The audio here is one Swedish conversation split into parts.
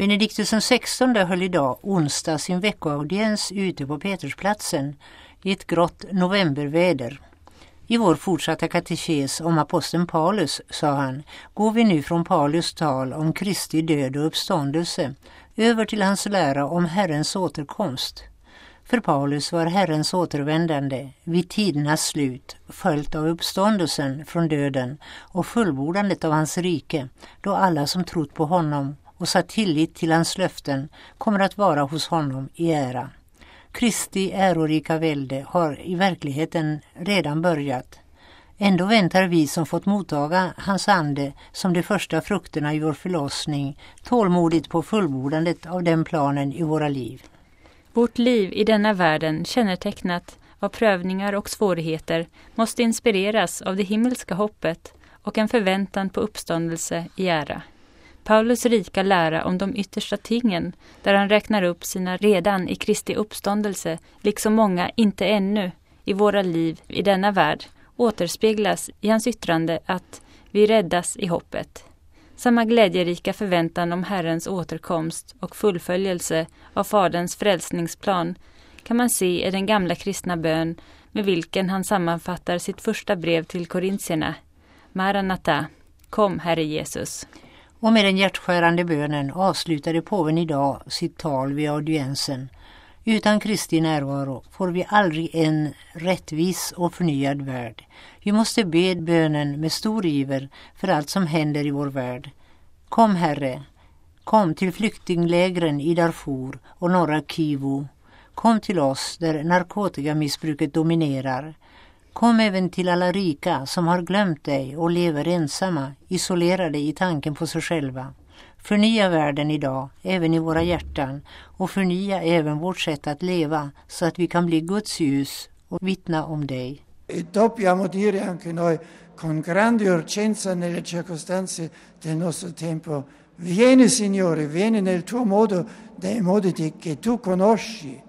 Benediktus XVI höll idag onsdag sin veckoaudiens ute på Petersplatsen i ett grått novemberväder. I vår fortsatta katekes om aposteln Paulus, sa han, går vi nu från Paulus tal om Kristi död och uppståndelse över till hans lära om Herrens återkomst. För Paulus var Herrens återvändande vid tidernas slut följt av uppståndelsen från döden och fullbordandet av hans rike, då alla som trott på honom och satt tillit till hans löften kommer att vara hos honom i ära. Kristi ärorika välde har i verkligheten redan börjat. Ändå väntar vi som fått mottaga hans ande som de första frukterna i vår förlossning tålmodigt på fullbordandet av den planen i våra liv. Vårt liv i denna världen, kännetecknat av prövningar och svårigheter, måste inspireras av det himmelska hoppet och en förväntan på uppståndelse i ära. Paulus rika lära om de yttersta tingen, där han räknar upp sina redan i Kristi uppståndelse, liksom många inte ännu i våra liv i denna värld, återspeglas i hans yttrande att vi räddas i hoppet. Samma glädjerika förväntan om Herrens återkomst och fullföljelse av Faderns frälsningsplan kan man se i den gamla kristna bön med vilken han sammanfattar sitt första brev till korintierna. Maranatha, kom Herre Jesus. Och med den hjärtskärande bönen avslutade påven idag sitt tal vid audiensen. Utan Kristi närvaro får vi aldrig en rättvis och förnyad värld. Vi måste be bönen med stor iver för allt som händer i vår värld. Kom Herre, kom till flyktinglägren i Darfur och norra Kivu. Kom till oss där narkotikamissbruket dominerar. Kom även till alla rika som har glömt dig och lever ensamma, isolerade i tanken på sig själva. Förnya världen idag, även i våra hjärtan, och förnya även vårt sätt att leva så att vi kan bli Guds ljus och vittna om dig. E dobbiamo dire anche noi con grande urgenza nelle circostanze del nostro tempo: vieni Signore, vieni nel tuo modo, dei modi che tu conosci.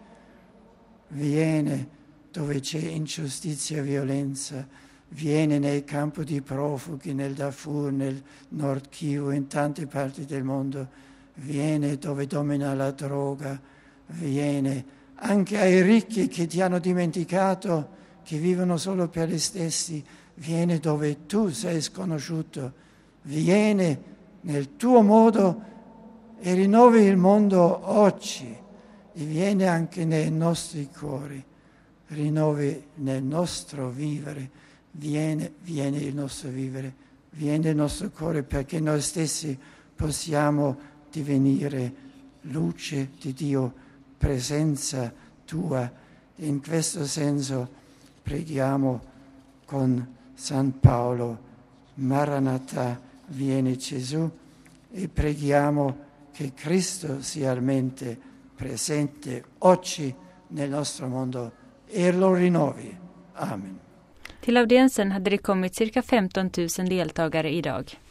Vieni dove c'è ingiustizia e violenza, vieni nel campo di profughi, nel Darfur, nel Nord Kivu, in tante parti del mondo, vieni dove domina la droga, vieni anche ai ricchi che ti hanno dimenticato, che vivono solo per se stessi, vieni dove tu sei sconosciuto, vieni nel tuo modo e rinnovi il mondo oggi, e vieni anche nei nostri cuori. Rinnovi nel nostro vivere, vieni il nostro vivere, vieni il nostro cuore, perché noi stessi possiamo divenire luce di Dio, presenza tua. In questo senso preghiamo con San Paolo: Maranatha, vieni Gesù, e preghiamo che Cristo sia realmente presente oggi nel nostro mondo e lo rinnovi. Amen. Till audiensen hade det kommit cirka 15 000 deltagare idag.